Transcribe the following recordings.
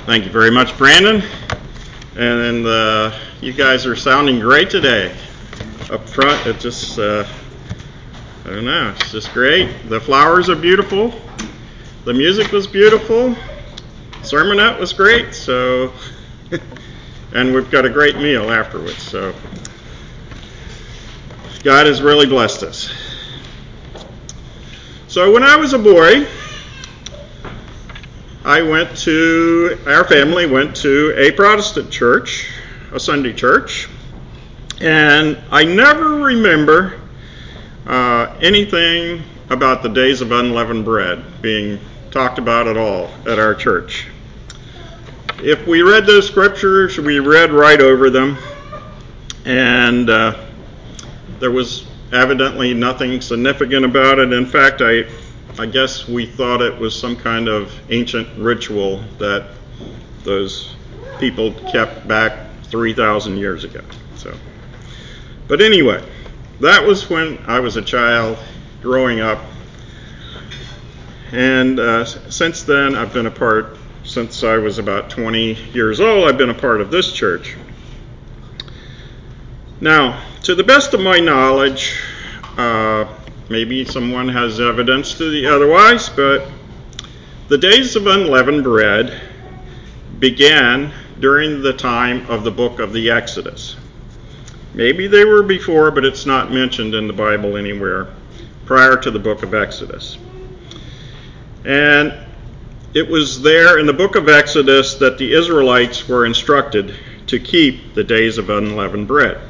Thank you very much, Brandon. And you guys are sounding great today. Up front, it just, I don't know, it's just great. The flowers are beautiful. The music was beautiful. Sermonette was great. So, and we've got a great meal afterwards. So, God has really blessed us. So when I was a boy, our family went to a Protestant church, a Sunday church, and I never remember anything about the days of unleavened bread being talked about at all at our church. If we read those scriptures, we read right over them, and there was evidently nothing significant about it. In fact, I guess we thought it was some kind of ancient ritual that those people kept back 3,000 years ago. But anyway, that was when I was a child growing up. And since then, since I was about 20 years old, I've been a part of this church. Now, to the best of my knowledge, maybe someone has evidence to the otherwise, but the days of unleavened bread began during the time of the book of the Exodus. Maybe they were before, but it's not mentioned in the Bible anywhere prior to the book of Exodus. And it was there in the book of Exodus that the Israelites were instructed to keep the days of unleavened bread.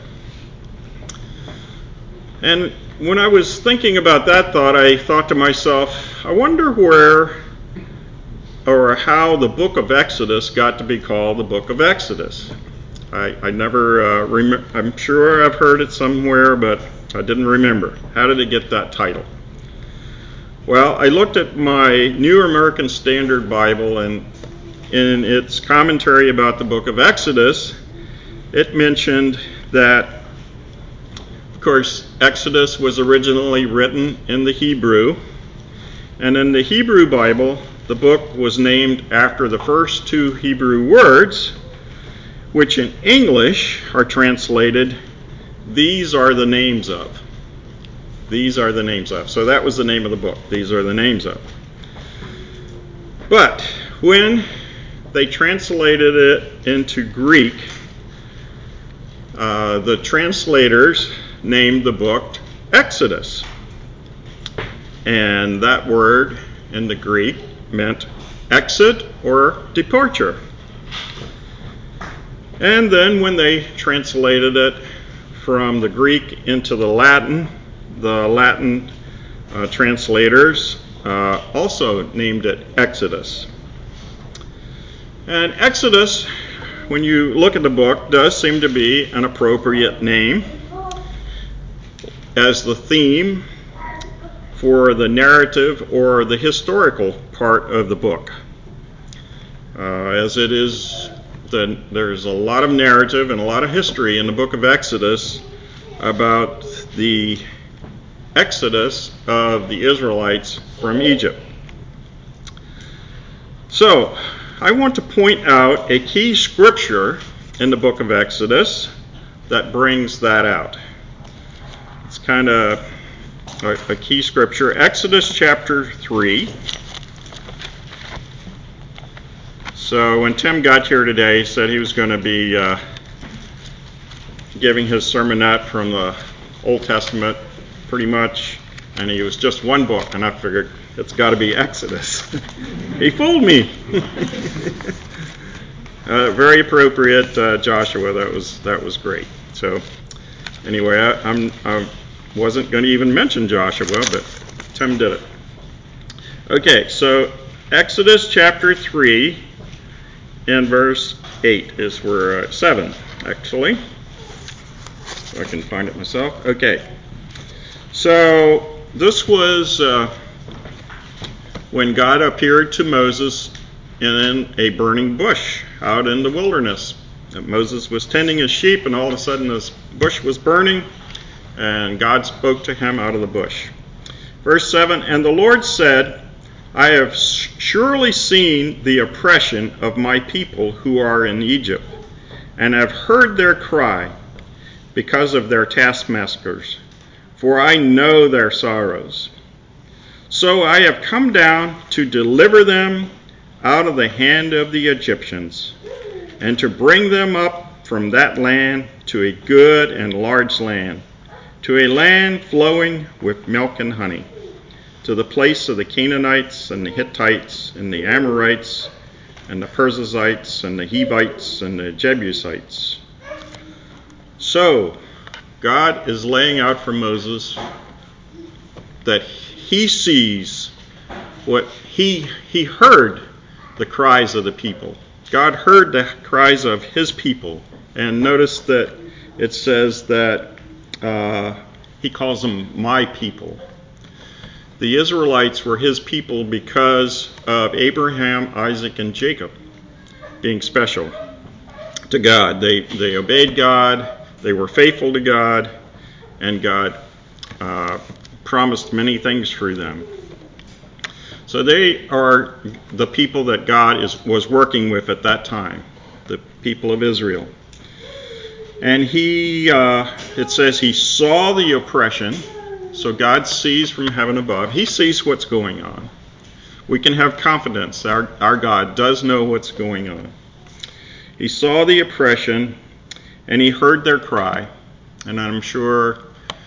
And when I was thinking about that thought, I thought to myself, I wonder where or how the book of Exodus got to be called the book of Exodus. I never remember. I'm sure I've heard it somewhere, but I didn't remember. How did it get that title? Well, I looked at my New American Standard Bible, and in its commentary about the book of Exodus, it mentioned that, of course, Exodus was originally written in the Hebrew, and in the Hebrew Bible, the book was named after the first two Hebrew words, which in English are translated, "These are the names of." These are the names of. So that was the name of the book. These are the names of. But when they translated it into Greek, the translators named the book Exodus. And that word in the Greek meant exit or departure. And then when they translated it from the Greek into the Latin translators also named it Exodus. And Exodus, when you look at the book, does seem to be an appropriate name as the theme for the narrative or the historical part of the book. As it is, there's a lot of narrative and a lot of history in the book of Exodus about the exodus of the Israelites from Egypt. So, I want to point out a key scripture in the book of Exodus that brings that out. It's kind of a key scripture. Exodus chapter 3. So when Tim got here today, he said he was going to be giving his sermonette from the Old Testament pretty much, and he was just one book, and I figured it's got to be Exodus. He fooled me. Very appropriate, Joshua. That was great. So anyway, I wasn't going to even mention Joshua, but Tim did it. Okay, so Exodus chapter 3 and verse 8 is where 7 actually. So I can find it myself. Okay. So this was when God appeared to Moses in a burning bush out in the wilderness. And Moses was tending his sheep, and all of a sudden this bush was burning, and God spoke to him out of the bush. Verse 7, and the Lord said, I have surely seen the oppression of my people who are in Egypt, and have heard their cry because of their taskmasters, for I know their sorrows. So I have come down to deliver them out of the hand of the Egyptians, and to bring them up from that land to a good and large land, to a land flowing with milk and honey, to the place of the Canaanites and the Hittites and the Amorites and the Perizzites and the Hivites and the Jebusites. So God is laying out for Moses that he sees what he heard the cries of the people. God heard the cries of his people. And notice that it says that he calls them my people. The Israelites were his people because of Abraham, Isaac, and Jacob being special to God. They obeyed God, they were faithful to God, and God promised many things through them. So they are the people that God was working with at that time, the people of Israel. And it says he saw the oppression. So God sees from heaven above. He sees what's going on. We can have confidence. Our God does know what's going on. He saw the oppression, and he heard their cry. And I'm sure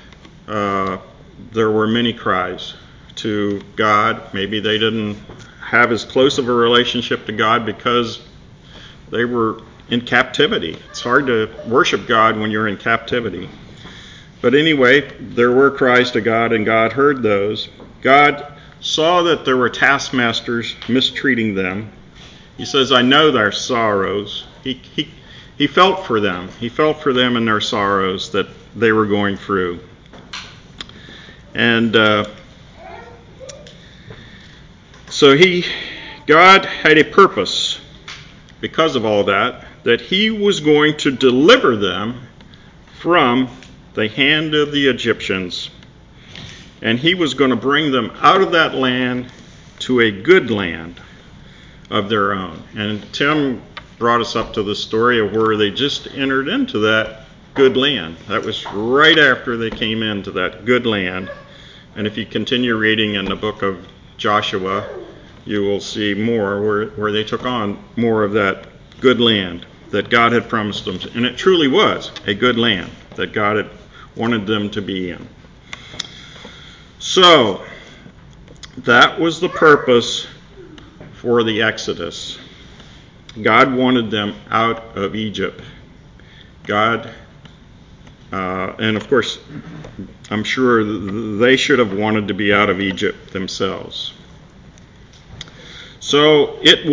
there were many cries to God. Maybe they didn't have as close of a relationship to God because they were in captivity. It's hard to worship God when you're in captivity. But anyway, there were cries to God, and God heard those. God saw that there were taskmasters mistreating them. He says, I know their sorrows. He felt for them. He felt for them and their sorrows that they were going through. And so God had a purpose because of all that he was going to deliver them from the hand of the Egyptians, and he was going to bring them out of that land to a good land of their own. And Tim brought us up to the story of where they just entered into that good land. That was right after they came into that good land. And if you continue reading in the book of Joshua, you will see more where they took on more of that good land that God had promised them. And it truly was a good land that God had wanted them to be in. So, that was the purpose for the Exodus. God wanted them out of Egypt. God, and of course, I'm sure they should have wanted to be out of Egypt themselves. So there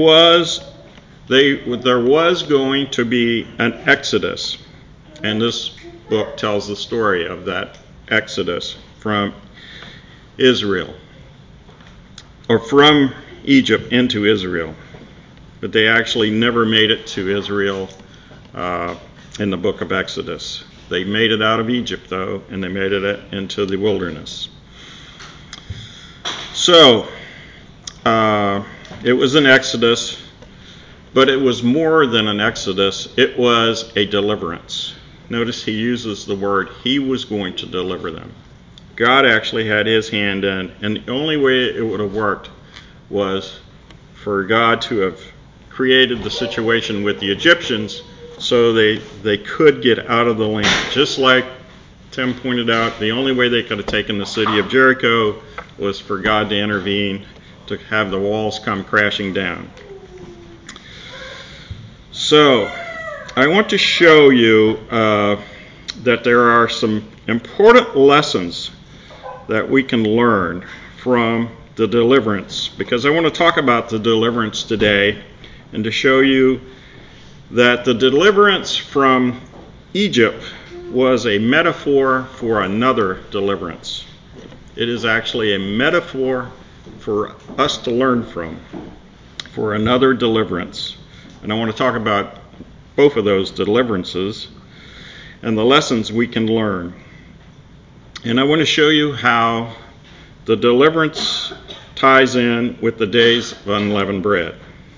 was going to be an Exodus, and this book tells the story of that Exodus from Israel, or from Egypt into Israel. But they actually never made it to Israel in the book of Exodus. They made it out of Egypt, though, and they made it into the wilderness. So, it was an Exodus, but it was more than an Exodus. It was a deliverance. Notice he uses the word, he was going to deliver them. God actually had his hand in, and the only way it would have worked was for God to have created the situation with the Egyptians so they could get out of the land. Just like Tim pointed out, the only way they could have taken the city of Jericho was for God to intervene, to have the walls come crashing down. So, I want to show you that there are some important lessons that we can learn from the deliverance, because I want to talk about the deliverance today and to show you that the deliverance from Egypt was a metaphor for another deliverance. It is actually a metaphor for us to learn from, for another deliverance. And I want to talk about both of those deliverances and the lessons we can learn. And I want to show you how the deliverance ties in with the days of unleavened bread.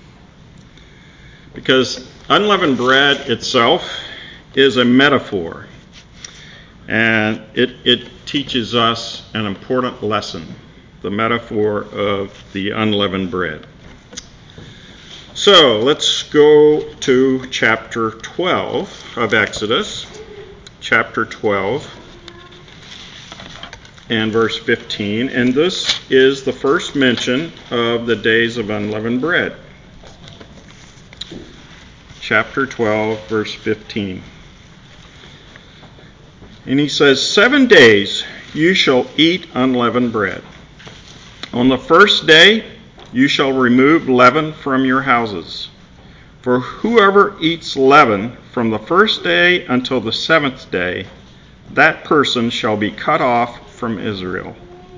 Because unleavened bread itself is a metaphor, and it teaches us an important lesson, the metaphor of the unleavened bread. So let's go to chapter 12 of Exodus, chapter 12 and verse 15, and this is the first mention of the days of unleavened bread. Chapter 12, verse 15. And he says, 7 days you shall eat unleavened bread. On the first day you shall remove leaven from your houses. For whoever eats leaven from the first day until the 7th day, that person shall be cut off from Israel.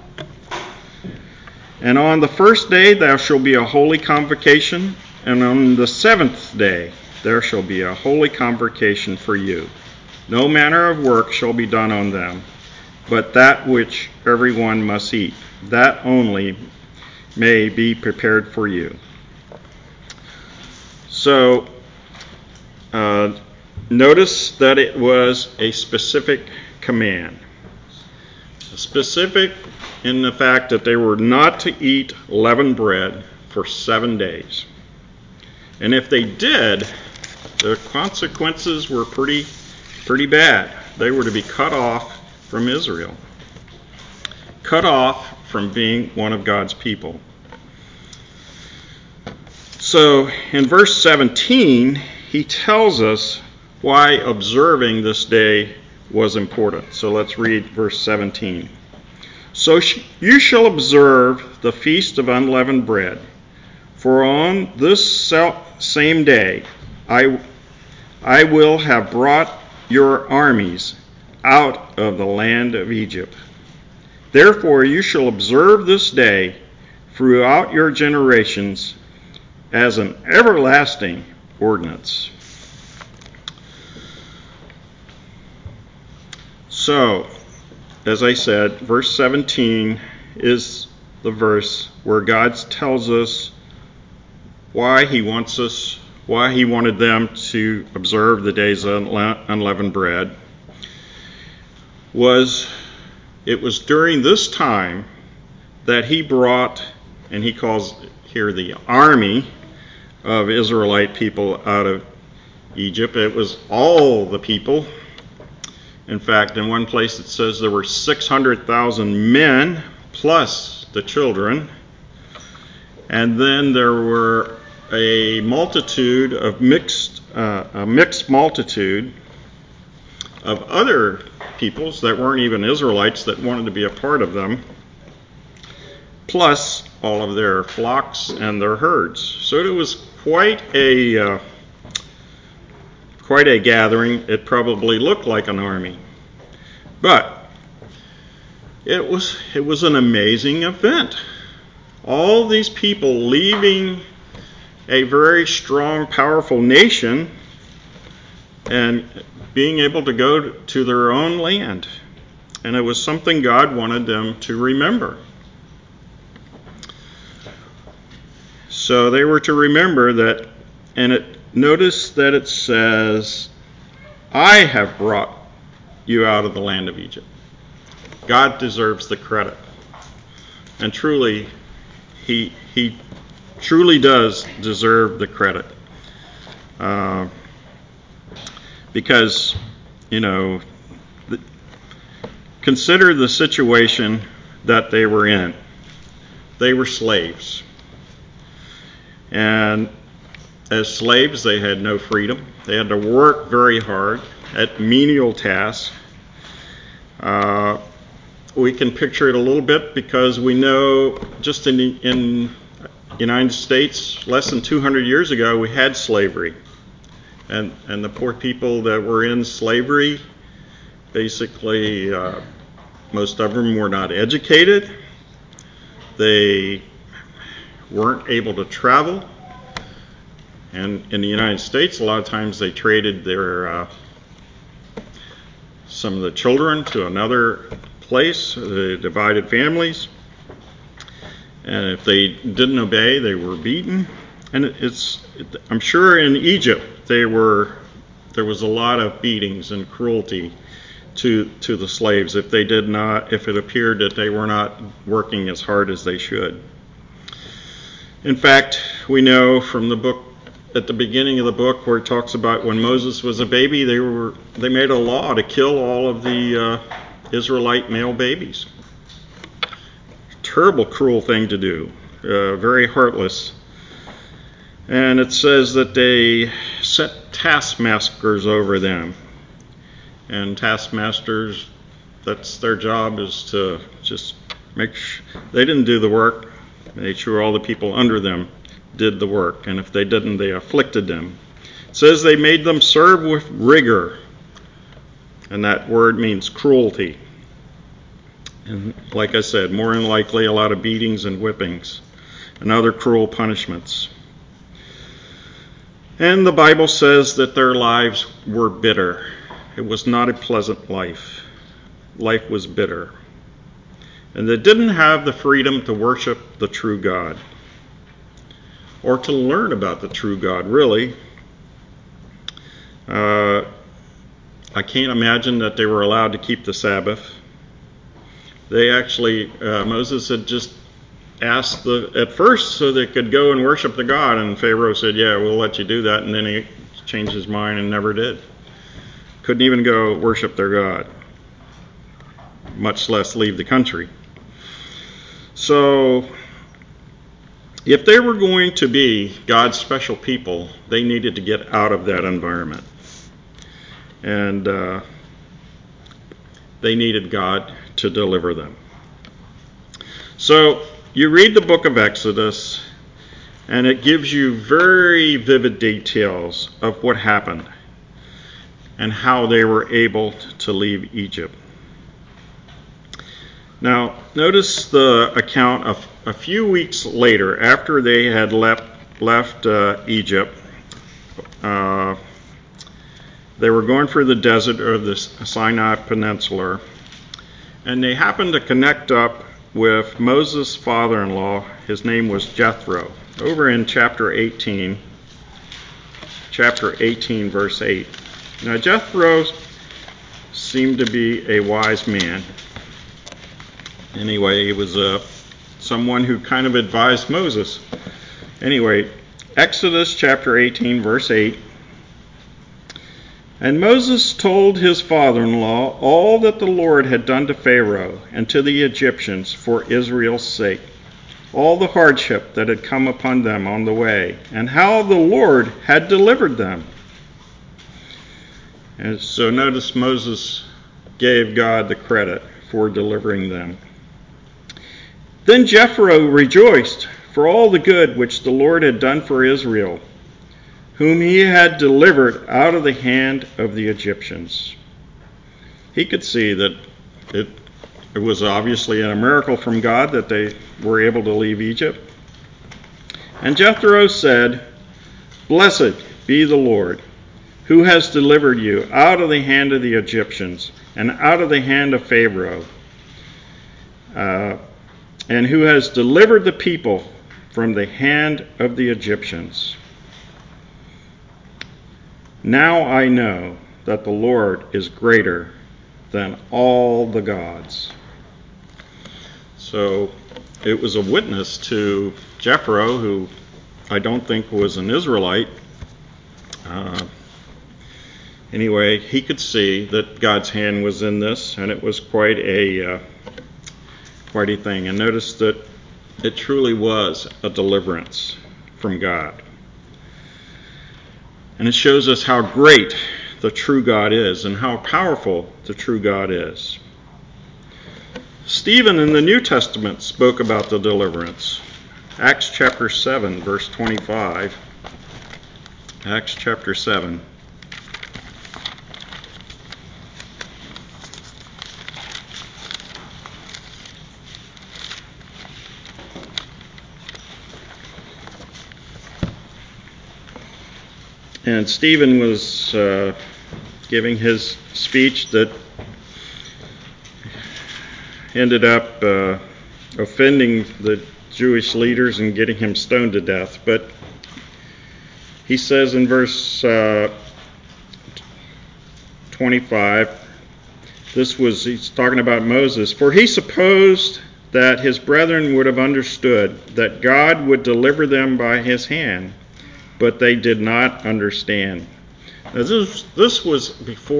And on the first day there shall be a holy convocation, and on the 7th day there shall be a holy convocation for you. No manner of work shall be done on them, but that which everyone must eat, that only may be prepared for you. So, notice that it was a specific command. Specific in the fact that they were not to eat leavened bread for 7 days. And if they did, the consequences were pretty bad. They were to be cut off from Israel. Cut off from being one of God's people. So in verse 17, he tells us why observing this day was important. So let's read verse 17. So you shall observe the feast of unleavened bread, for on this same day I will have brought your armies out of the land of Egypt. Therefore you shall observe this day throughout your generations as an everlasting ordinance. So, as I said, verse 17 is the verse where God tells us why he wanted them to observe the days of unleavened bread. It was during this time that he brought, and he calls here the army of Israelite people out of Egypt. It was all the people. In fact, in one place it says there were 600,000 men plus the children. And then there were a mixed multitude of other peoples that weren't even Israelites that wanted to be a part of them, plus all of their flocks and their herds. So it was quite a gathering. It probably looked like an army, but it was an amazing event. All these people leaving a very strong, powerful nation and being able to go to their own land. And it was something God wanted them to remember. So they were to remember that, and notice that it says, I have brought you out of the land of Egypt. God deserves the credit. And truly, he truly does deserve the credit. Because, consider the situation that they were in. They were slaves. And as slaves, they had no freedom. They had to work very hard at menial tasks. We can picture it a little bit because we know just in the United States, less than 200 years ago, we had slavery. And the poor people that were in slavery, basically, most of them were not educated. They weren't able to travel. And in the United States, a lot of times they traded some of the children to another place. They divided families. And if they didn't obey, they were beaten. And I'm sure in Egypt there was a lot of beatings and cruelty to the slaves if it appeared that they were not working as hard as they should. In fact, we know from the book, at the beginning of the book, where it talks about when Moses was a baby, they made a law to kill all of the Israelite male babies. Terrible, cruel thing to do. Very heartless. And it says that they set taskmasters over them. And taskmasters, that's their job, is to just make sure they didn't do the work. They made sure all the people under them did the work. And if they didn't, they afflicted them. It says they made them serve with rigor. And that word means cruelty. And like I said, more than likely a lot of beatings and whippings and other cruel punishments. And the Bible says that their lives were bitter. It was not a pleasant life. Life was bitter. And they didn't have the freedom to worship the true God, or to learn about the true God, really. I can't imagine that they were allowed to keep the Sabbath. They actually, Moses had just asked at first so they could go and worship the God, and Pharaoh said, yeah, we'll let you do that, and then he changed his mind and never did. Couldn't even go worship their God, much less leave the country. So, if they were going to be God's special people, they needed to get out of that environment. And they needed God to deliver them. So, you read the book of Exodus, and it gives you very vivid details of what happened and how they were able to leave Egypt. Now, notice the account of a few weeks later, after they had left Egypt. They were going through the desert of the Sinai Peninsula, and they happened to connect up with Moses' father-in-law. His name was Jethro. Over in chapter 18, verse 8. Now, Jethro seemed to be a wise man. Anyway, he was someone who kind of advised Moses. Anyway, Exodus chapter 18, verse 8. And Moses told his father-in-law all that the Lord had done to Pharaoh and to the Egyptians for Israel's sake, all the hardship that had come upon them on the way, and how the Lord had delivered them. And so notice Moses gave God the credit for delivering them. Then Jethro rejoiced for all the good which the Lord had done for Israel, whom he had delivered out of the hand of the Egyptians. He could see that it was obviously a miracle from God that they were able to leave Egypt. And Jethro said, Blessed be the Lord, who has delivered you out of the hand of the Egyptians and out of the hand of Pharaoh, and who has delivered the people from the hand of the Egyptians. Now I know that the Lord is greater than all the gods. So it was a witness to Jethro, who I don't think was an Israelite. Anyway, he could see that God's hand was in this, and it was quite a thing. And notice that it truly was a deliverance from God. And it shows us how great the true God is and how powerful the true God is. Stephen in the New Testament spoke about the deliverance. Acts chapter 7, verse 25. Acts chapter 7. And Stephen was giving his speech that ended up offending the Jewish leaders and getting him stoned to death. But he says in verse 25, he's talking about Moses, "For he supposed that his brethren would have understood that God would deliver them by his hand, but they did not understand." Now this was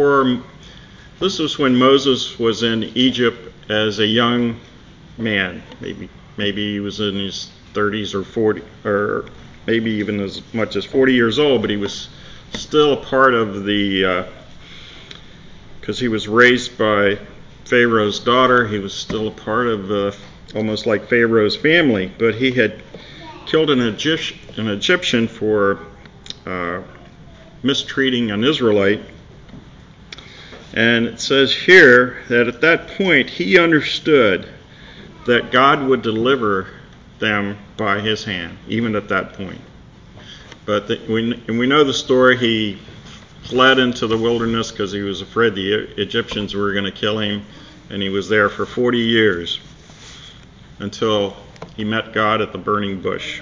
when Moses was in Egypt as a young man. Maybe he was in his 30s or 40, or maybe even as much as 40 years old, but he was still a part of because he was raised by Pharaoh's daughter. He was still a part of almost like Pharaoh's family, but he had killed an Egyptian for mistreating an Israelite. And it says here that at that point he understood that God would deliver them by his hand, even at that point. But we know the story. He fled into the wilderness because he was afraid the Egyptians were going to kill him, and he was there for 40 years until he met God at the burning bush.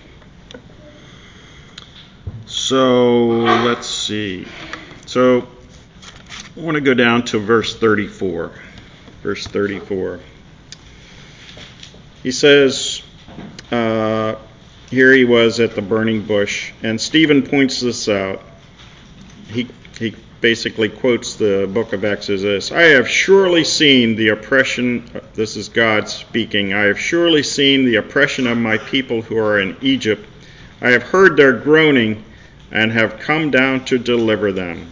So let's see. So I want to go down to verse 34. Verse 34. He says, here he was at the burning bush, and Stephen points this out. He basically quotes the book of Exodus. "I have surely seen the oppression," this is God speaking, "I have surely seen the oppression of my people who are in Egypt. I have heard their groaning and have come down to deliver them."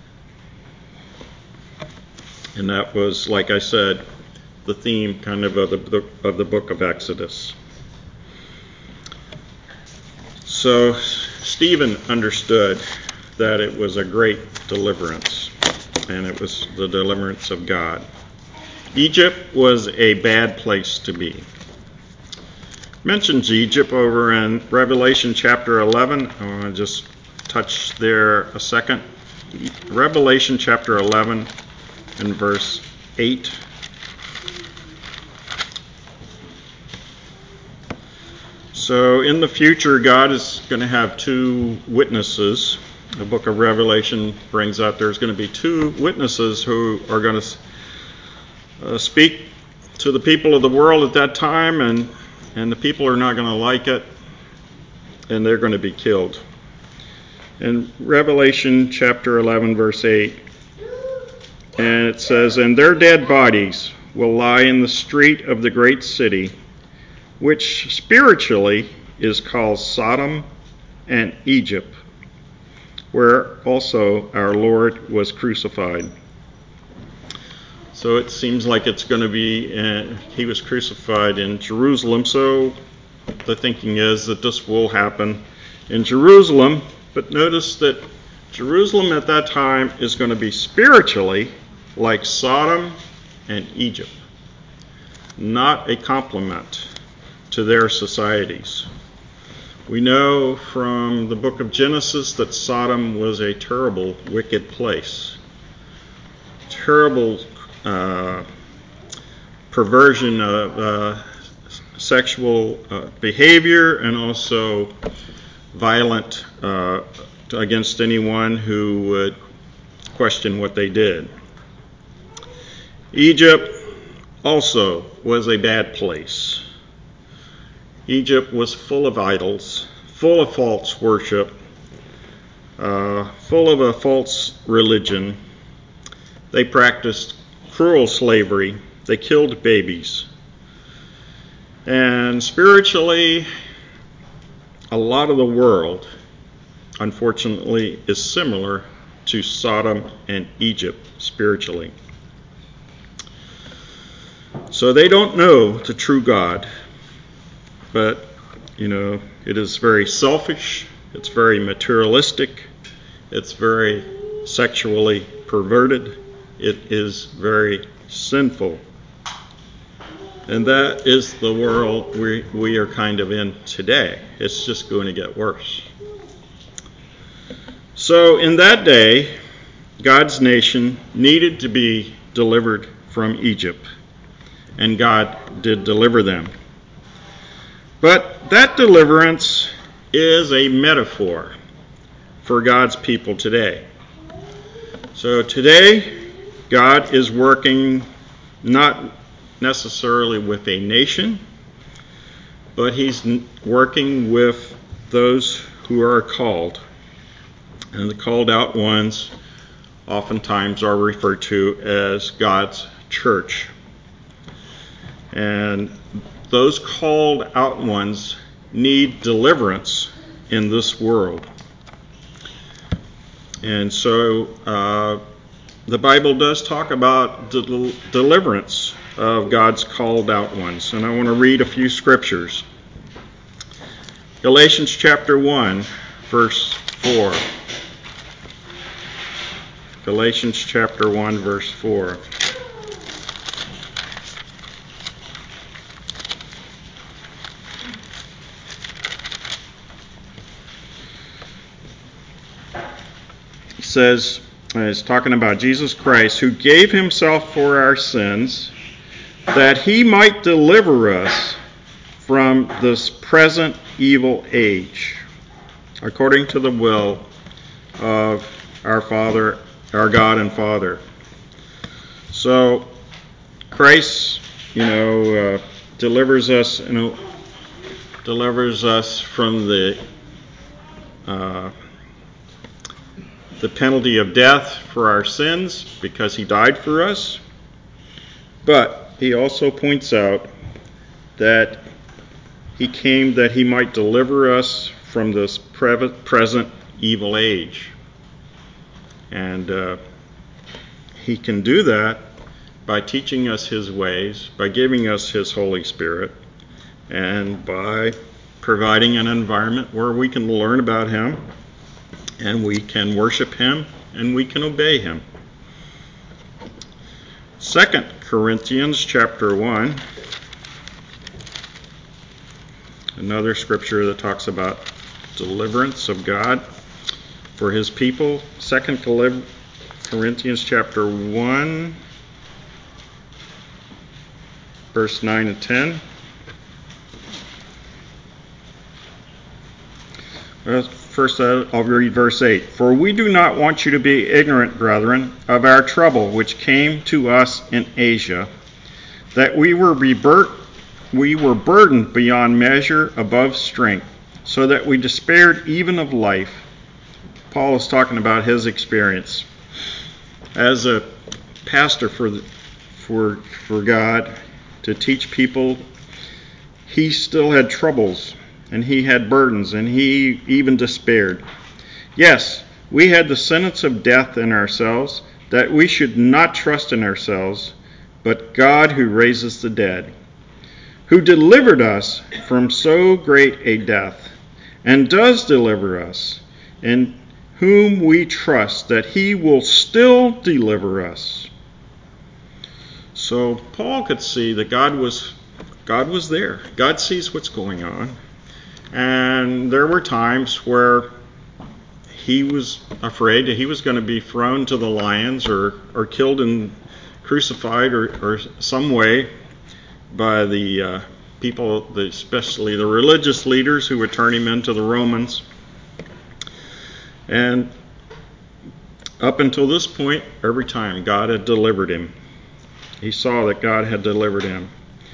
And that was, like I said, the theme kind of the book of Exodus. So Stephen understood that it was a great deliverance, and it was the deliverance of God. Egypt was a bad place to be. Mentions Egypt over in Revelation chapter 11. I want to just touch there a second. Revelation chapter 11 and verse 8. So in the future, God is going to have two witnesses. The book of Revelation brings out there's going to be two witnesses who are going to speak to the people of the world at that time, and the people are not going to like it, and they're going to be killed. In Revelation chapter 11, verse 8, and it says, "And their dead bodies will lie in the street of the great city, which spiritually is called Sodom and Egypt, where also our Lord was crucified." So it seems like it's going to be, he was crucified in Jerusalem. So the thinking is that this will happen in Jerusalem. But notice that Jerusalem at that time is going to be spiritually like Sodom and Egypt, not a complement to their societies. We know from the book of Genesis that Sodom was a terrible, wicked place. Terrible perversion of sexual behavior, and also violent against anyone who would question what they did. Egypt also was a bad place. Egypt was full of idols, full of false worship, full of a false religion. They practiced cruel slavery. They killed babies. And spiritually, a lot of the world, unfortunately, is similar to Sodom and Egypt spiritually. So they don't know the true God. But, it is very selfish, it's very materialistic, it's very sexually perverted, it is very sinful. And that is the world we are kind of in today. It's just going to get worse. So in that day, God's nation needed to be delivered from Egypt, and God did deliver them. But that deliverance is a metaphor for God's people today. So today, God is working not necessarily with a nation, but he's working with those who are called. And the called out ones oftentimes are referred to as God's church. And those called out ones need deliverance in this world. And so the Bible does talk about deliverance of God's called out ones. And I want to read a few scriptures. Galatians chapter 1, verse 4. Galatians chapter 1, verse 4. It says, it's talking about Jesus Christ, who gave himself for our sins, that he might deliver us from this present evil age, according to the will of our Father, our God and Father. So Christ, delivers us from the penalty of death for our sins because he died for us. But he also points out that he came that he might deliver us from this present evil age. And he can do that by teaching us his ways, by giving us his Holy Spirit, and by providing an environment where we can learn about him, and we can worship him, and we can obey him. 2 Corinthians chapter 1, another scripture that talks about deliverance of God for his people. 2 Corinthians chapter 1, verse 9 and 10. First, I'll read verse 8. For we do not want you to be ignorant, brethren, of our trouble which came to us in Asia, that we were burdened beyond measure above strength, so that we despaired even of life. Paul is talking about his experience. As a pastor for God to teach people, he still had troubles, and he had burdens, and he even despaired. Yes, we had the sentence of death in ourselves, that we should not trust in ourselves, but God who raises the dead, who delivered us from so great a death, and does deliver us, in whom we trust that he will still deliver us. So Paul could see that God was there. God sees what's going on. And there were times where he was afraid that he was going to be thrown to the lions or killed and crucified or some way by the people, especially the religious leaders who would turn him into the Romans. And up until this point, every time God had delivered him. He saw that God had delivered him.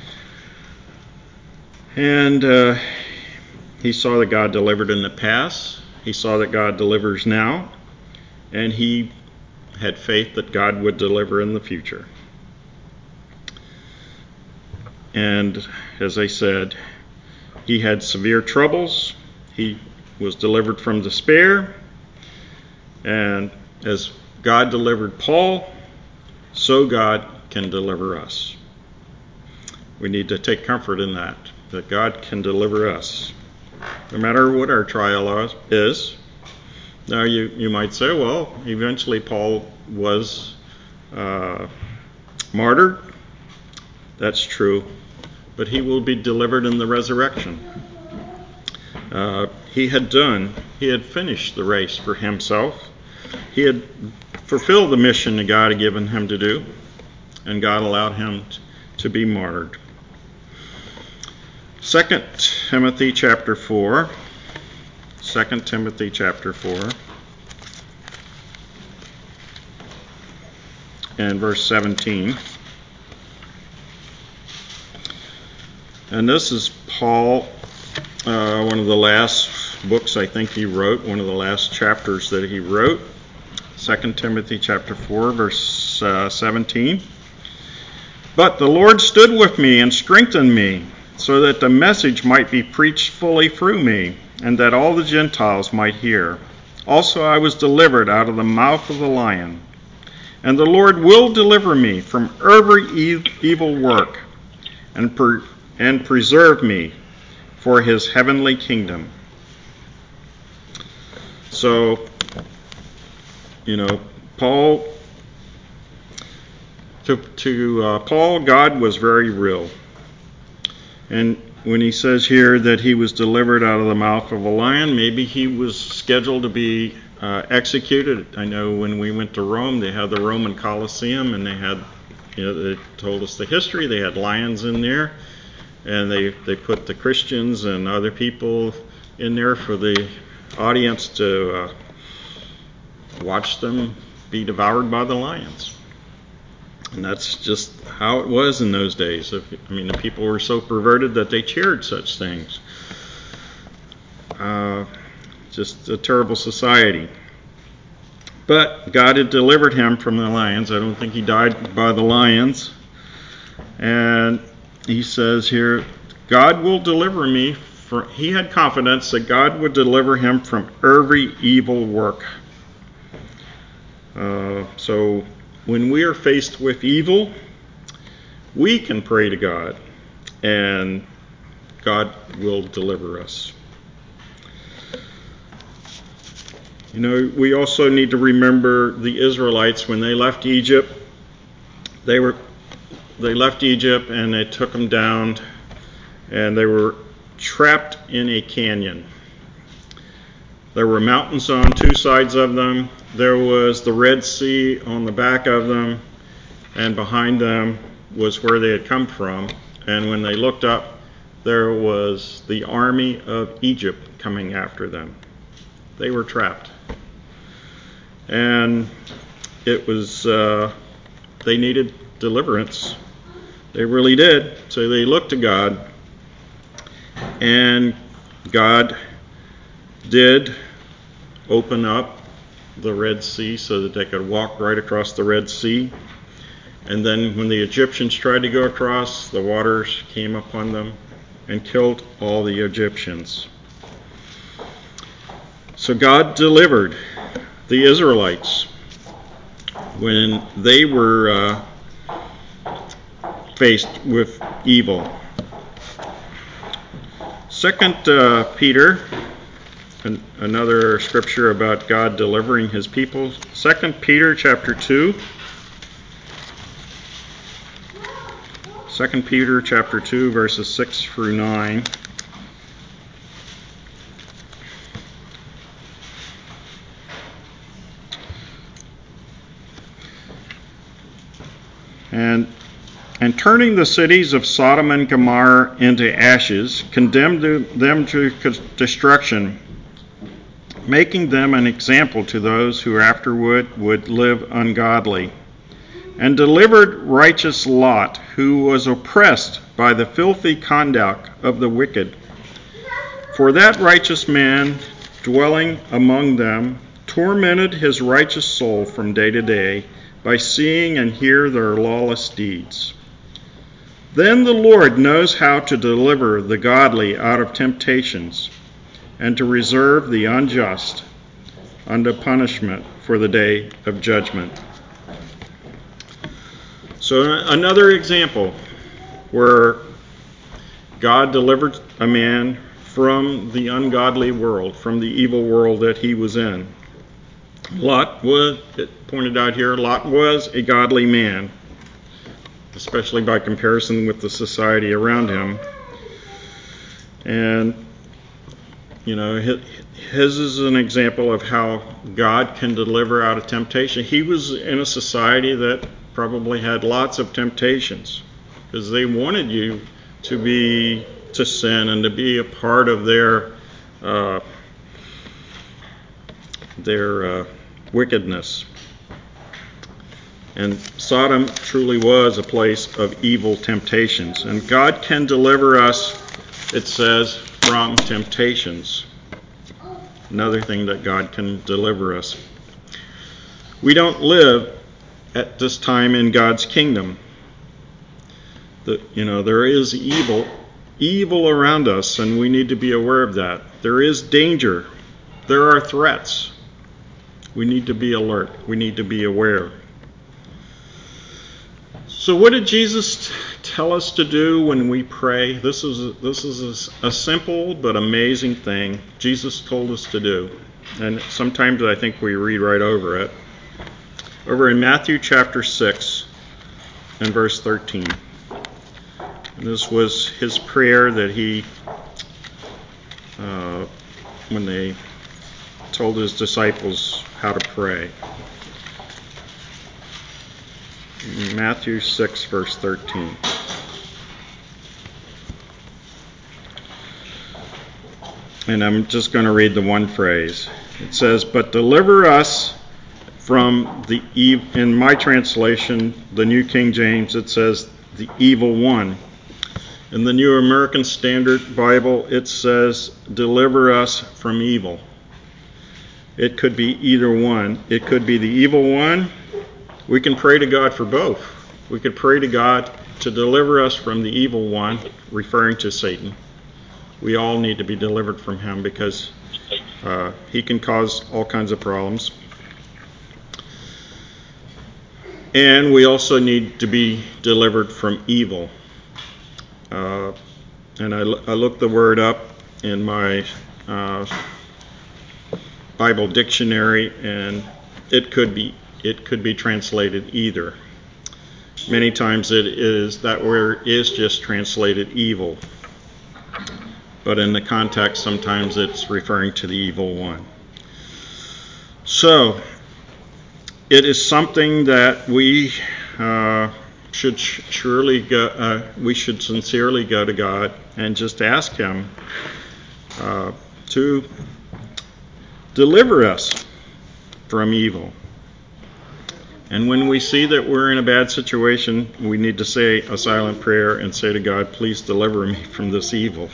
And he saw that God delivered in the past. He saw that God delivers now. And he had faith that God would deliver in the future. And as I said, he had severe troubles. He was delivered from despair. And as God delivered Paul, so God can deliver us. We need to take comfort in that God can deliver us, no matter what our trial is. Now you might say, well, eventually Paul was martyred. That's true, but he will be delivered in the resurrection. He had finished the race for himself. He had fulfilled the mission that God had given him to do, and God allowed him to be martyred. 2 Timothy chapter 4. 2 Timothy chapter 4. And verse 17. And this is Paul, one of the last books I think he wrote, one of the last chapters that he wrote. 2 Timothy chapter 4, verse 17. But the Lord stood with me and strengthened me, so that the message might be preached fully through me, and that all the Gentiles might hear. Also I was delivered out of the mouth of the lion. And the Lord will deliver me from every evil work, and preserve me for his heavenly kingdom. So, Paul, to Paul, God was very real. And when he says here that he was delivered out of the mouth of a lion, maybe he was scheduled to be executed. I know when we went to Rome, they had the Roman Colosseum, and they had, they told us the history. They had lions in there, and they put the Christians and other people in there for the audience to watch them be devoured by the lions. And that's just how it was in those days. The people were so perverted that they cheered such things. Just a terrible society. But God had delivered him from the lions. I don't think he died by the lions. And he says here, God will deliver me. He had confidence that God would deliver him from every evil work. So when we are faced with evil, we can pray to God, and God will deliver us. We also need to remember the Israelites when they left Egypt. They left Egypt and they took them down, and they were trapped in a canyon. There were mountains on two sides of them. There was the Red Sea on the back of them, and behind them was where they had come from. And when they looked up, there was the army of Egypt coming after them. They were trapped. And it was, they needed deliverance. They really did. So they looked to God. And God did open up the Red Sea so that they could walk right across the Red Sea. And then when the Egyptians tried to go across, the waters came upon them and killed all the Egyptians. So God delivered the Israelites when they were faced with evil. 2 Peter, another scripture about God delivering his people. 2 Peter chapter 2. 2 Peter chapter 2, verses 6 through 9. And turning the cities of Sodom and Gomorrah into ashes, condemned them to destruction, making them an example to those who afterward would live ungodly, and delivered righteous Lot, who was oppressed by the filthy conduct of the wicked. For that righteous man, dwelling among them, tormented his righteous soul from day to day by seeing and hear their lawless deeds. Then the Lord knows how to deliver the godly out of temptations, and to reserve the unjust unto punishment for the day of judgment. So another example where God delivered a man from the ungodly world, from the evil world that he was in. Lot was, it pointed out here, Lot was a godly man, especially by comparison with the society around him. And, his is an example of how God can deliver out of temptation. He was in a society that probably had lots of temptations, because they wanted you to be to sin and to be a part of their wickedness. And Sodom truly was a place of evil temptations. And God can deliver us, it says, from temptations. Another thing that God can deliver us. We don't live at this time in God's kingdom. There is evil around us, and we need to be aware of that. There is danger. There are threats. We need to be alert. We need to be aware. So what did Jesus tell us to do when we pray? This is a simple but amazing thing Jesus told us to do. And sometimes I think we read right over it. Over in Matthew chapter 6 and verse 13. And this was his prayer that he, when they told his disciples how to pray. Matthew 6, verse 13. And I'm just going to read the one phrase. It says, "But deliver us from the evil." In my translation, the New King James, it says, "the evil one." In the New American Standard Bible, it says, "deliver us from evil." It could be either one. It could be the evil one. We can pray to God for both. We could pray to God to deliver us from the evil one, referring to Satan. We all need to be delivered from him because he can cause all kinds of problems. And we also need to be delivered from evil. And I looked the word up in my Bible dictionary, and it could be translated either. Many times that word is just translated evil. But in the context, sometimes it's referring to the evil one. So, it is something that we should sincerely go to God and just ask him to deliver us from evil. And when we see that we're in a bad situation, we need to say a silent prayer and say to God, "Please deliver me from this evil.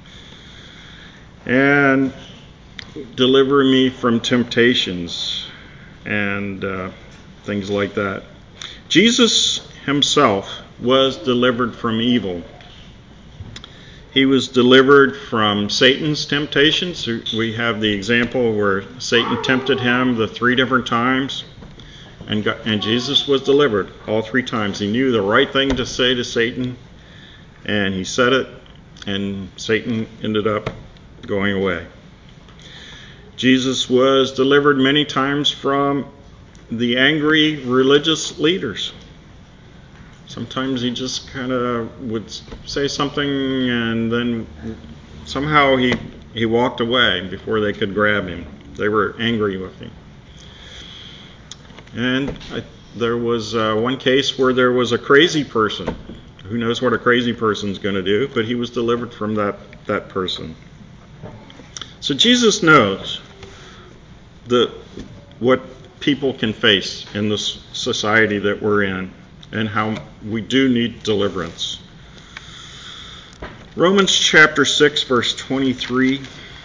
And deliver me from temptations," and things like that. Jesus himself was delivered from evil. He was delivered from Satan's temptations. We have the example where Satan tempted him the 3 different times, and Jesus was delivered all 3 times. He knew the right thing to say to Satan, and he said it, and Satan ended up going away. Jesus was delivered many times from the angry religious leaders. Sometimes he just kind of would say something, and then somehow he walked away before they could grab him. They were angry with him. And there was one case where there was a crazy person. Who knows what a crazy person's going to do, but he was delivered from that person. So Jesus knows what people can face in this society that we're in, and how we do need deliverance. Romans chapter 6, verse 23.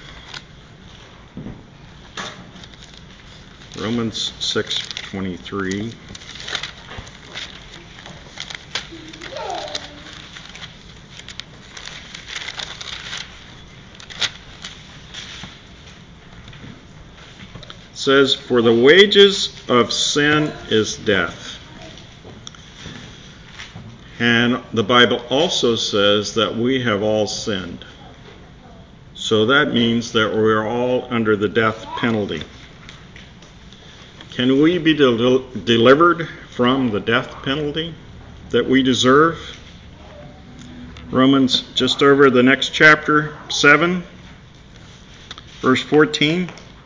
Romans 6:23. Says, "For the wages of sin is death." And the Bible also says that we have all sinned. So that means that we're all under the death penalty. Can we be delivered from the death penalty that we deserve? Romans, just over the next chapter, 7, verse 14.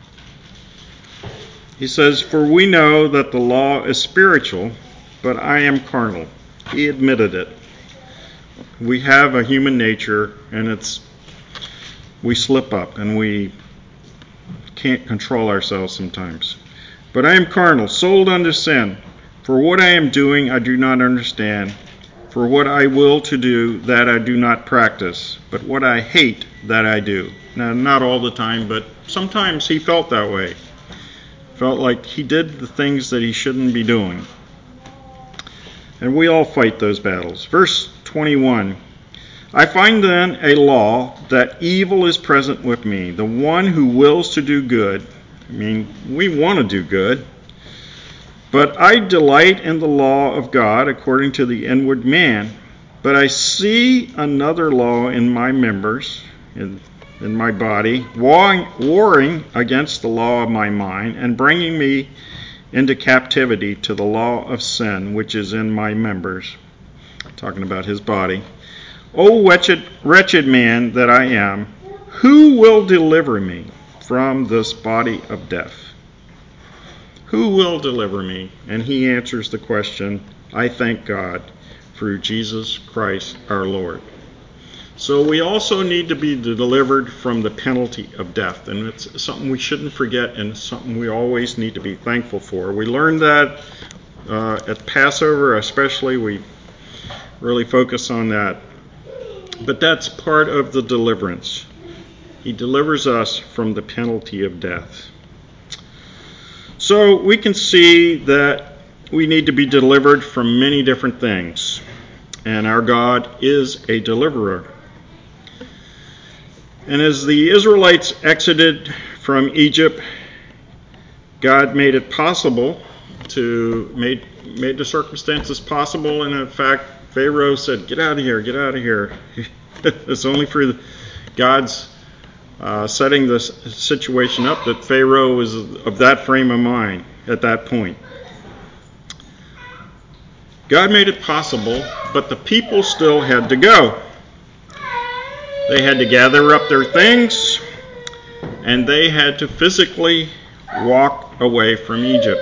He says, "For we know that the law is spiritual, but I am carnal." He admitted it. we have a human nature, and we slip up and we can't control ourselves sometimes. But I am carnal, sold unto sin. For what I am doing I do not understand. For what I will to do, that I do not practice. But what I hate, that I do. Now, not all the time, but sometimes he felt that way. Felt like he did the things that he shouldn't be doing. And we all fight those battles. Verse 21. I find then a law that evil is present with me, the one who wills to do good. I mean, we want to do good. But I delight in the law of God according to the inward man. But I see another law in my members, in my body, warring against the law of my mind, and bringing me into captivity to the law of sin, which is in my members. Talking about his body. O wretched man that I am, who will deliver me from this body of death? Who will deliver me? And he answers the question, I thank God through Jesus Christ our Lord. So we also need to be delivered from the penalty of death. And it's something we shouldn't forget, and something we always need to be thankful for. We learned that at Passover especially. We really focus on that. But that's part of the deliverance. He delivers us from the penalty of death. So we can see that we need to be delivered from many different things. And our God is a deliverer. And as the Israelites exited from Egypt, God made it possible made the circumstances possible. And in fact, Pharaoh said, get out of here, get out of here. It's only through God's setting this situation up that Pharaoh was of that frame of mind at that point. God made it possible, but the people still had to go. They had to gather up their things, and they had to physically walk away from Egypt.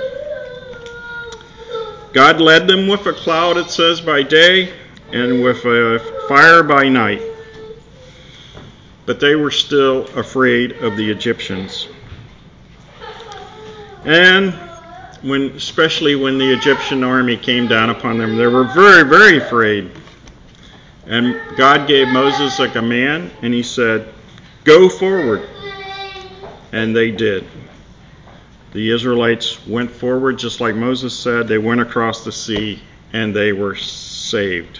God led them with a cloud, it says, by day, and with a fire by night. But they were still afraid of the Egyptians. And especially when the Egyptian army came down upon them, they were very, very afraid. And God gave Moses a command, and he said, go forward. And they did. The Israelites went forward just like Moses said. They went across the sea, and they were saved.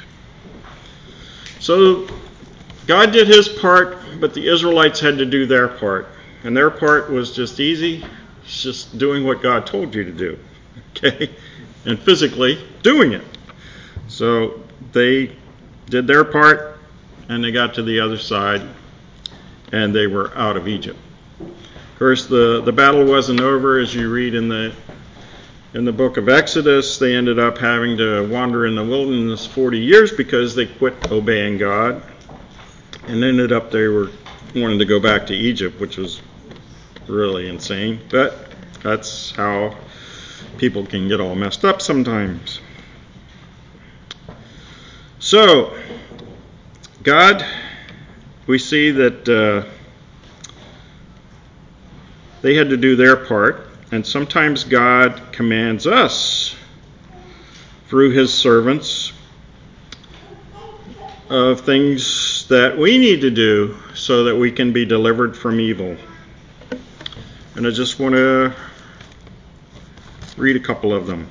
So God did his part, but the Israelites had to do their part. And their part was just easy. It's just doing what God told you to do. Okay? And physically doing it. So they did their part, and they got to the other side, and they were out of Egypt. Of course, the battle wasn't over. As you read in the book of Exodus, they ended up having to wander in the wilderness 40 years because they quit obeying God, and ended up they were wanting to go back to Egypt, which was really insane. But that's how people can get all messed up sometimes. So, God, we see that they had to do their part, and sometimes God commands us through his servants of things that we need to do so that we can be delivered from evil. And I just want to read a couple of them.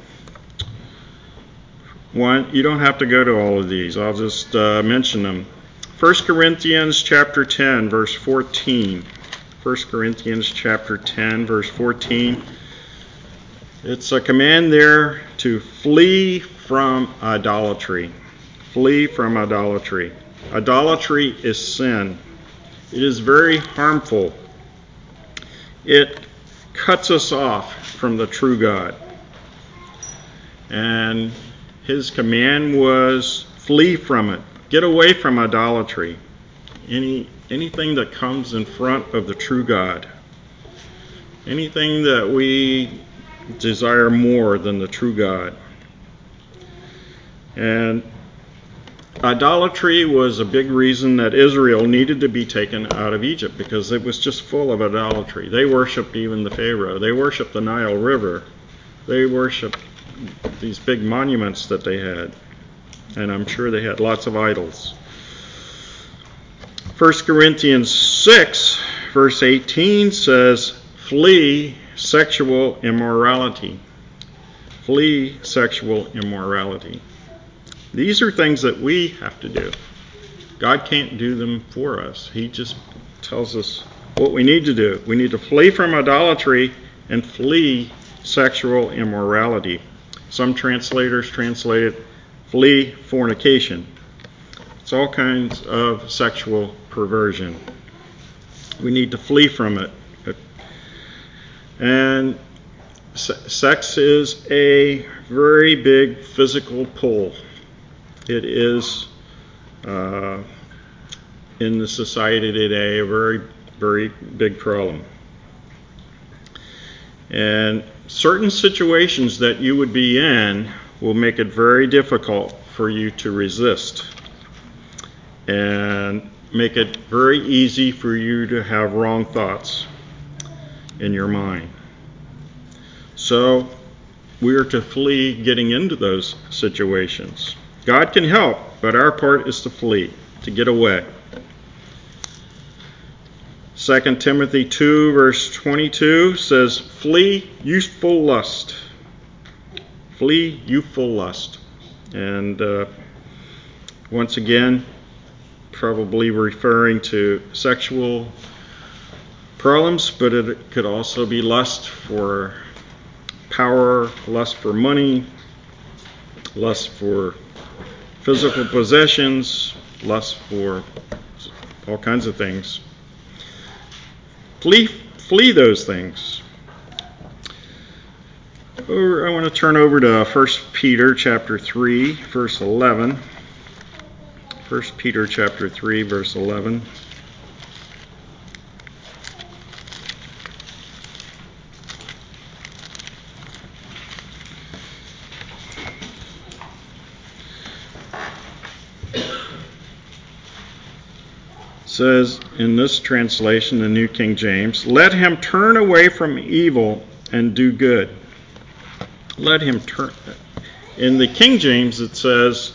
One, you don't have to go to all of these. I'll just mention them. 1 Corinthians chapter 10, verse 14. 1 Corinthians chapter 10, verse 14. It's a command there to flee from idolatry. Flee from idolatry. Idolatry is sin. It is very harmful. It cuts us off from the true God. And his command was flee from it. Get away from idolatry. Anything that comes in front of the true God. Anything that we desire more than the true God. And Idolatry was a big reason that Israel needed to be taken out of Egypt, because it was just full of idolatry. They worshipped even the Pharaoh. They worshipped the Nile River. They worshipped these big monuments that they had. And I'm sure they had lots of idols. 1 Corinthians 6, verse 18 says, flee sexual immorality. Flee sexual immorality. These are things that we have to do. God can't do them for us. He just tells us what we need to do. We need to flee from idolatry and flee sexual immorality. Some translators translate it, flee fornication. It's all kinds of sexual perversion. We need to flee from it. And sex is a very big physical pull. It is, in the society today, a very, very big problem. And certain situations that you would be in will make it very difficult for you to resist, and make it very easy for you to have wrong thoughts in your mind. So we are to flee getting into those situations. God can help, but our part is to flee, to get away. 2 Timothy 2, verse 22 says, flee youthful lust. Flee youthful lust. And once again, probably referring to sexual problems, but it could also be lust for power, lust for money, lust for physical possessions, lust for all kinds of things. Flee those things. I want to turn over to 1 Peter chapter 3, verse 11. 1 Peter chapter 3, verse 11. Says in this translation, the New King James, let him turn away from evil and do good. Let him turn. In the King James it says,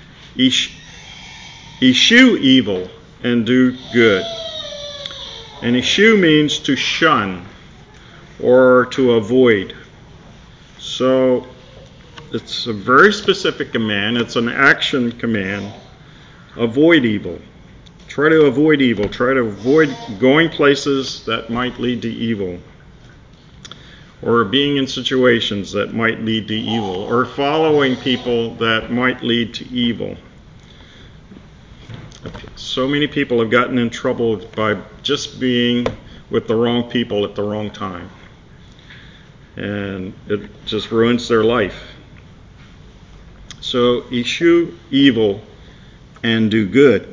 eschew evil and do good. And eschew means to shun or to avoid. So it's a very specific command. It's an action command. Avoid evil. Try to avoid evil. Try to avoid going places that might lead to evil, or being in situations that might lead to evil, or following people that might lead to evil. So many people have gotten in trouble by just being with the wrong people at the wrong time, and it just ruins their life. So eschew evil and do good.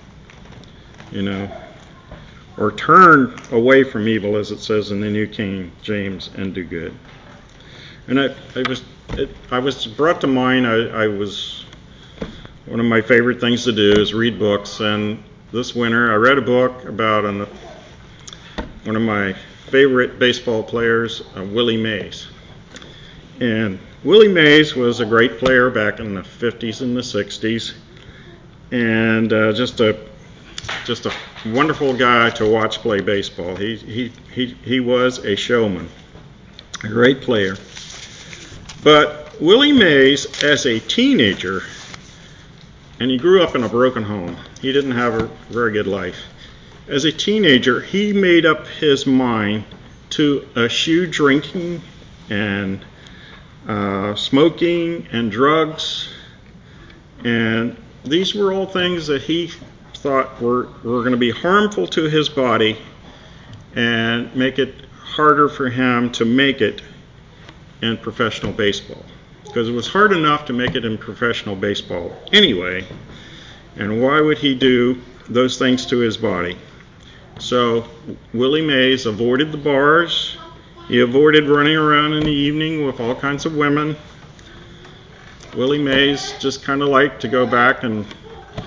Or turn away from evil, as it says in the New King James, and do good. And I was brought to mind. I was one of my favorite things to do is read books. And this winter, I read a book about one of my favorite baseball players, Willie Mays. And Willie Mays was a great player back in the 50s and the 60s, and just a wonderful guy to watch play baseball. He was a showman, a great player. But Willie Mays, as a teenager, and he grew up in a broken home. He didn't have a very good life. As a teenager, he made up his mind to eschew drinking and smoking and drugs. And these were all things that he thought were going to be harmful to his body and make it harder for him to make it in professional baseball. Because it was hard enough to make it in professional baseball anyway. And why would he do those things to his body? So Willie Mays avoided the bars. He avoided running around in the evening with all kinds of women. Willie Mays just kind of liked to go back and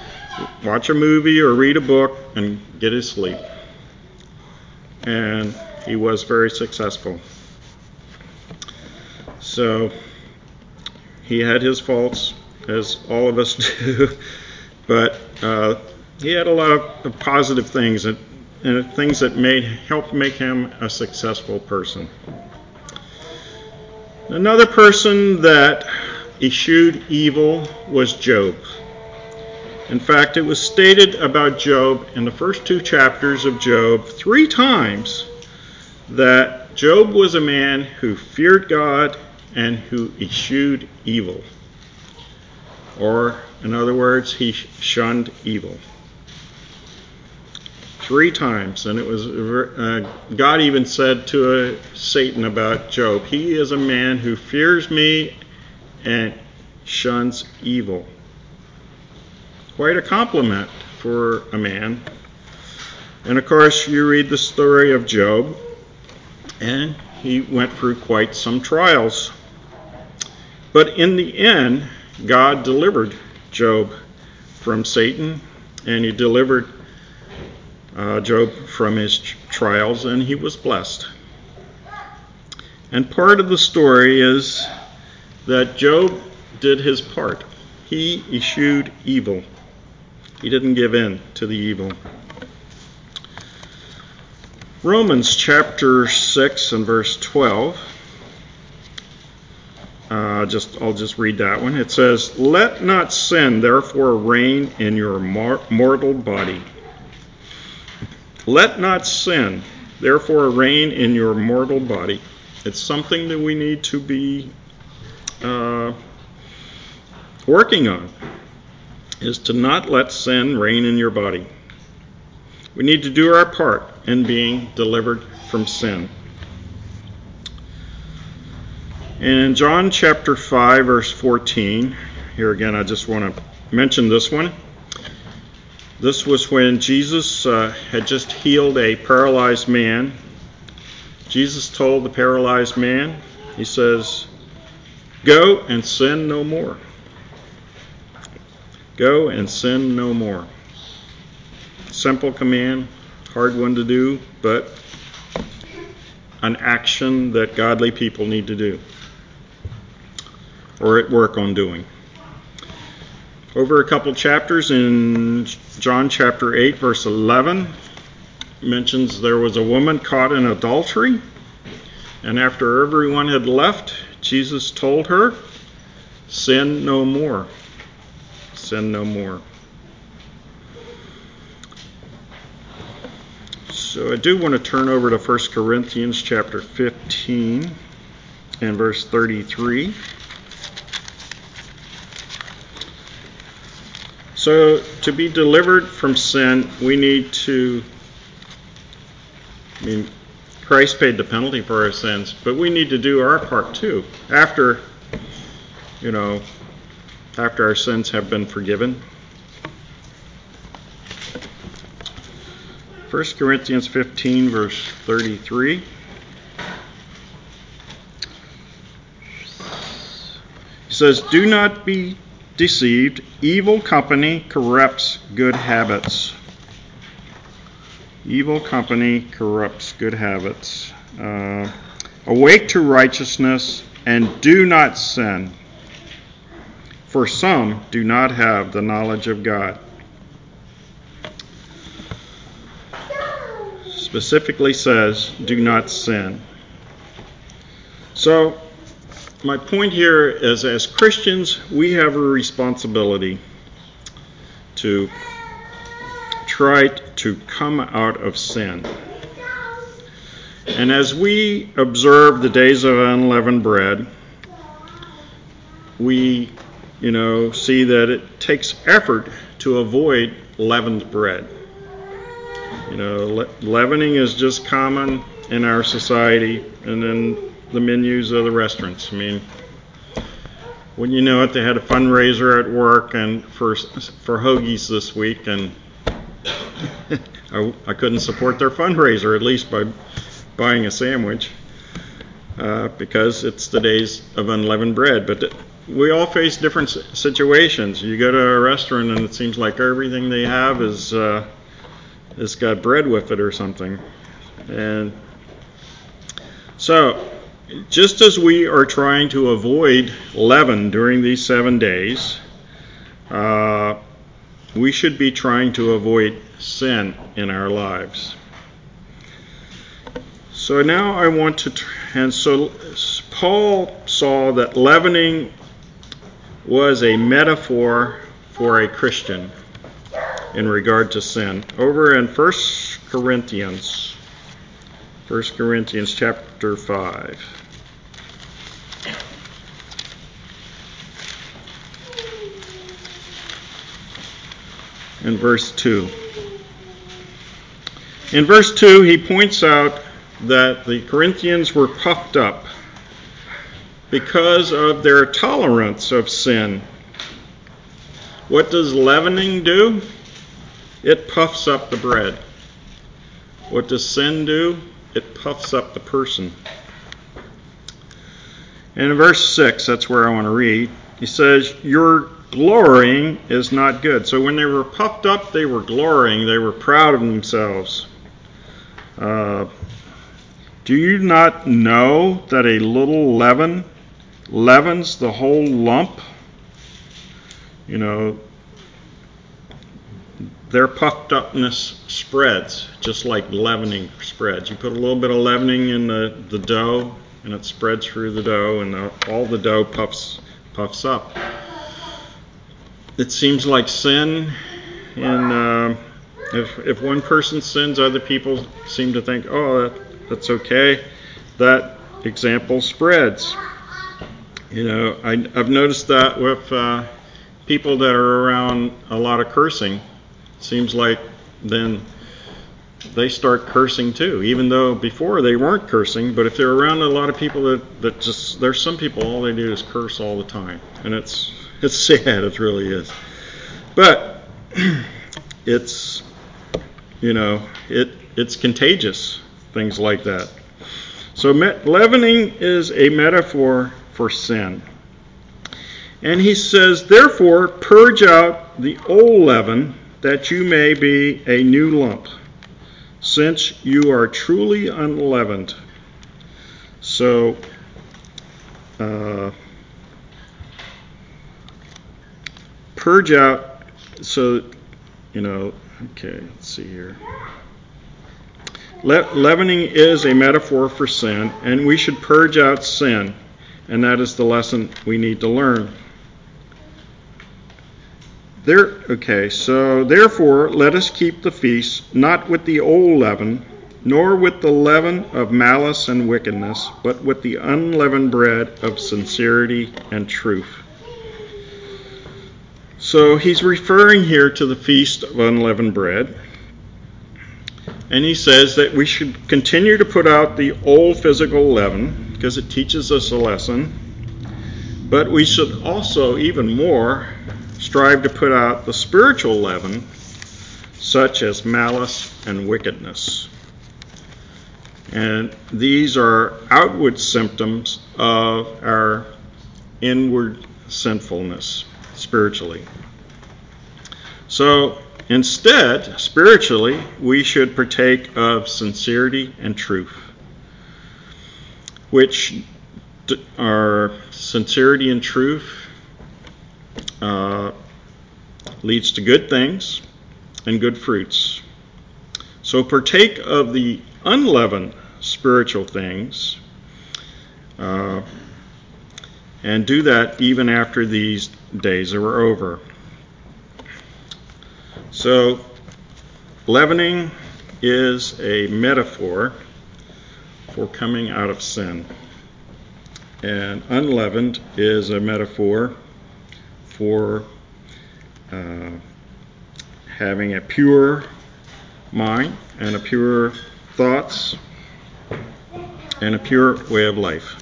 watch a movie or read a book and get his sleep. And he was very successful. So he had his faults, as all of us do, but he had a lot of positive things and things that helped make him a successful person. Another person that eschewed evil was Job. In fact, it was stated about Job in the first 2 chapters of Job 3 times that Job was a man who feared God and who eschewed evil. Or, in other words, he shunned evil. 3 times. And it was God even said to Satan about Job, he is a man who fears me and shuns evil. Quite a compliment for a man. And of course, you read the story of Job, and he went through quite some trials. But in the end, God delivered Job from Satan, and he delivered Job from his trials, and he was blessed. And part of the story is that Job did his part. He eschewed evil. He didn't give in to the evil. Romans chapter 6 and verse 12. I'll just read that one. It says, "Let not sin therefore reign in your mortal body." Let not sin therefore reign in your mortal body. It's something that we need to be working on, is to not let sin reign in your body. We need to do our part in being delivered from sin. In John chapter 5, verse 14, here again I just want to mention this one. This was when Jesus had just healed a paralyzed man. Jesus told the paralyzed man, he says, "Go and sin no more." Go and sin no more. Simple command, hard one to do, but an action that godly people need to do, or at work on doing. Over a couple chapters in John chapter 8, verse 11, mentions there was a woman caught in adultery, and after everyone had left, Jesus told her, "Sin no more. Sin no more." So I do want to turn over to 1 Corinthians chapter 15 and verse 33. So to be delivered from sin, we need to, Christ paid the penalty for our sins, but we need to do our part too. After our sins have been forgiven. 1 Corinthians 15, verse 33. He says, "Do not be deceived. Evil company corrupts good habits." Evil company corrupts good habits. "Awake to righteousness and do not sin. For some do not have the knowledge of God." Specifically says, do not sin. So, my point here is, as Christians, we have a responsibility to try to come out of sin. And as we observe the days of unleavened bread, we see that it takes effort to avoid leavened bread. Leavening is just common in our society and in the menus of the restaurants. When you know it, they had a fundraiser at work and for hoagies this week, and I couldn't support their fundraiser, at least by buying a sandwich, because it's the days of unleavened bread. But we all face different situations. You go to a restaurant and it seems like everything they have is it's got bread with it or something. And so, just as we are trying to avoid leaven during these 7 days, we should be trying to avoid sin in our lives. So now I want to, and so Paul saw that leavening was a metaphor for a Christian in regard to sin. Over in 1 Corinthians chapter 5. In verse 2. In verse 2, he points out that the Corinthians were puffed up because of their tolerance of sin. What does leavening do? It puffs up the bread. What does sin do? It puffs up the person. And in verse 6, that's where I want to read, he says, your glorying is not good. So when they were puffed up, they were glorying. They were proud of themselves. Do you not know that a little leaven leavens the whole lump? You know, their puffed upness spreads, just like leavening spreads. You put a little bit of leavening in the dough, and it spreads through the dough, and all the dough puffs up. It seems like sin, and if one person sins, other people seem to think, oh, that's okay. That example spreads. You know, I've noticed that with people that are around a lot of cursing. Seems like then they start cursing too, even though before they weren't cursing. But if they're around a lot of people that just, there's some people all they do is curse all the time, and it's sad. It really is. But it's, you know, it's contagious, things like that. So leavening is a metaphor for sin. And he says, therefore, purge out the old leaven, that you may be a new lump, since you are truly unleavened. So, purge out, so, you know, okay, let's see here. Leavening is a metaphor for sin, and we should purge out sin, and that is the lesson we need to learn. So therefore, let us keep the feast, not with the old leaven, nor with the leaven of malice and wickedness, but with the unleavened bread of sincerity and truth. So he's referring here to the feast of unleavened bread. And he says that we should continue to put out the old physical leaven, because it teaches us a lesson. But we should also, even more, strive to put out the spiritual leaven, such as malice and wickedness. And these are outward symptoms of our inward sinfulness spiritually. So instead, spiritually, we should partake of sincerity and truth, which are sincerity and truth leads to good things and good fruits. So partake of the unleavened spiritual things, and do that even after these days are over. So leavening is a metaphor for coming out of sin, and unleavened is a metaphor for having a pure mind and a pure thoughts and a pure way of life.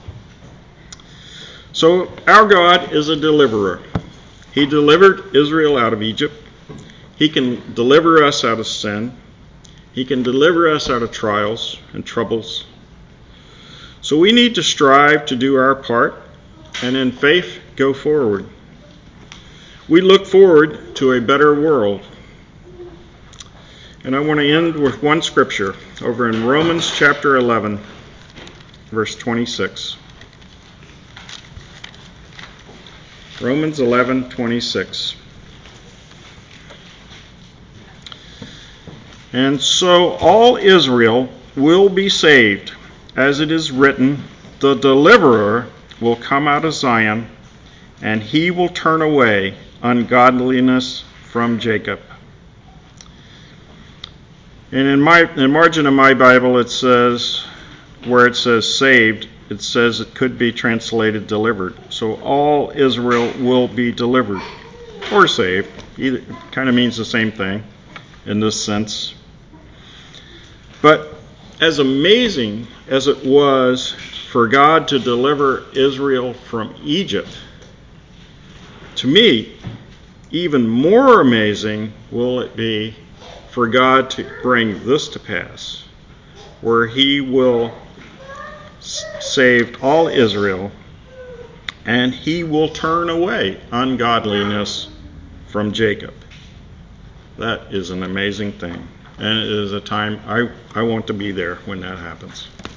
So our God is a deliverer. He delivered Israel out of Egypt. He can deliver us out of sin. He can deliver us out of trials and troubles. So we need to strive to do our part, and in faith go forward. We look forward to a better world. And I want to end with one scripture over in Romans chapter 11, verse 26. Romans 11:26. And so all Israel will be saved, as it is written, the deliverer will come out of Zion, and he will turn away ungodliness from Jacob. And in margin of my Bible, it says, where it says saved, it says it could be translated delivered. So all Israel will be delivered or saved. Either kind of means the same thing in this sense. But as amazing as it was for God to deliver Israel from Egypt, to me, even more amazing will it be for God to bring this to pass, where he will save all Israel, and he will turn away ungodliness from Jacob. That is an amazing thing, and it is a time I want to be there when that happens.